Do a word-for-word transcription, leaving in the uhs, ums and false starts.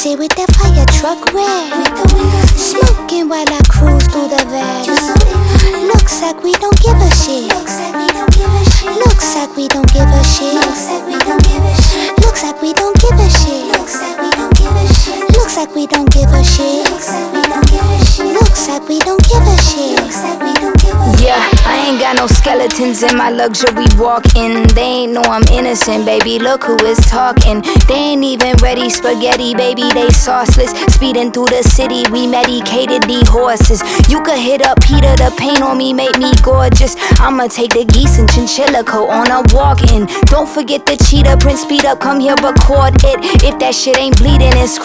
sit with that fire truck red, smoking while I cruise through the valley. Looks like we don't give a shit. Looks like we don't give a shit. Looks like we don't give a shit. Looks like we don't give a shit. Looks like we don't give a shit. Looks like we don't give a shit. Looks like we don't give a shit. Looks like we don't give a shit. Looks like we don't give a shit. Looks like we don't give a shit. Yeah, I ain't got no skeletons in my luxury walk-in. They ain't know I'm innocent, baby, look who is talking. They ain't even ready spaghetti, baby, they sauceless. Speeding through the city, we medicated these horses. You could hit up Peter, the paint on me made me gorgeous. I'ma take the geese and chinchilla coat on a walk-in. Don't forget the cheetah print, speed up, come here, record it. If that shit ain't bleeding, it's